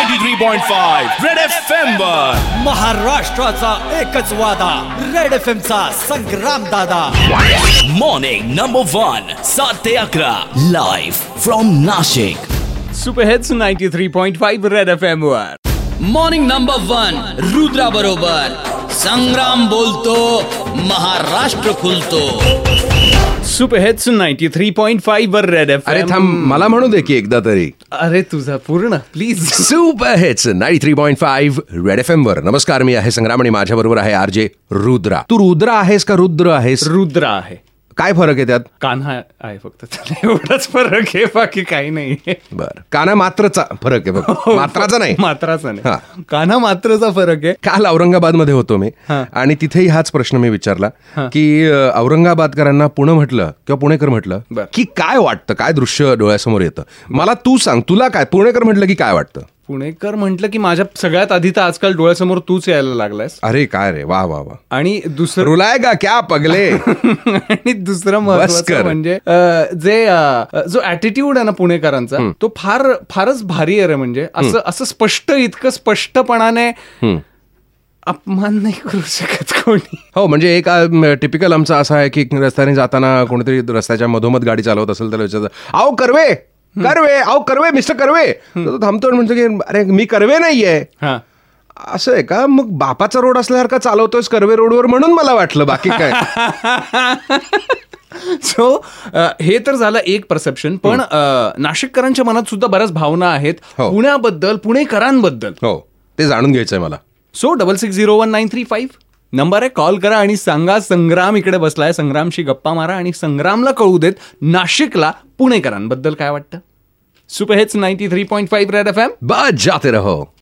93.5 red FM वर महाराष्ट्राचा एकच वादा, रेड FM चा संग्राम दादा. मॉर्निंग नंबर 1 7 ते 11 live from Nashik. Super hits 93.5 red FM वर. मॉर्निंग नंबर 1 रुद्रा बरोबर संग्राम बोलतो, महाराष्ट्र खुलतो. सुपर हिट्स 93.5 वर रेड FM. अरे थांब, मला म्हणू दे की एकदा तरी. अरे तुझा पूर्ण please. Super hits 93.5 red FM वर. नमस्कार, मी आहे संग्राम आणि माझ्या बरोबर आहे आरजे रुद्रा. तू रुद्रा आहेस का रुद्र आहेस? रुद्र आहे. काय फरक आहे त्यात? कान्हा आहे फक्त, एवढाच फरक आहे, बाकी काही नाही. बर, काना मात्रचा फरक आहे बघ, मात्राचा नाही. मात्राचा नाही, कान्हा मात्रचा फरक आहे. काल औरंगाबाद मध्ये होतो मी आणि तिथेही हाच प्रश्न मी विचारला की औरंगाबादकरांना पुणे म्हटलं किंवा पुणेकर म्हटलं की काय वाटतं, काय दृश्य डोळ्यासमोर येतं? मला तू सांग, तुला काय पुणेकर म्हटलं की काय वाटतं? पुणेकर म्हटलं की माझ्या सगळ्यात आधी तर आजकाल डोळ्यासमोर तूच यायला लागलायस. अरे काय रे, वा वा वा. आणि दुसरं रुलायगा क्या पगले. आणि दुसरं महत्वाचं म्हणजे जो ऍटिट्यूड आहे ना पुणेकरांचा, तो फारच भारी आहे रे. म्हणजे असं स्पष्ट, इतकं स्पष्टपणाने अपमान नाही करू शकत कोणी. हो, म्हणजे एक टिपिकल आमचा असा आहे की रस्त्याने जाताना कोणीतरी रस्त्याच्या मधोमध गाडी चालवत असेल तर विचारतं, आओ कर्वे कर्वे, आओ कर्वे, मिस्टर कर्वे. तो थांबतो म्हणतो की अरे मी कर्वे नाहीये. असं आहे का? मग बापाचा रोड असल्यासारखा चालवतोयस कर्वे रोडवर म्हणून मला वाटलं, बाकी काय. सो हे तर झालं एक परसेप्शन. पण नाशिककरांच्या मनात सुद्धा बऱ्याच भावना आहेत पुण्याबद्दल, पुणेकरांबद्दल. हो, ते जाणून घ्यायचंय मला. सो 660193 नंबर आहे, कॉल करा आणि सांगा संग्राम इकडे बसलाय, संग्रामशी गप्पा मारा आणि संग्रामला कळू देत नाशिकला पुणेकरांबद्दल काय वाटतं. सुपर हिट्स 93.5 रेड FM, बजाते रहो.